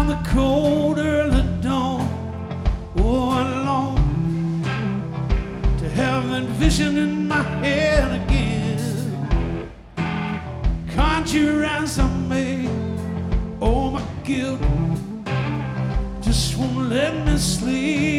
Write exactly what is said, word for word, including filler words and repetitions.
the cold early dawn. Oh, I long to have that vision in my head again. Conjure as I may, oh, my guilt just won't let me sleep.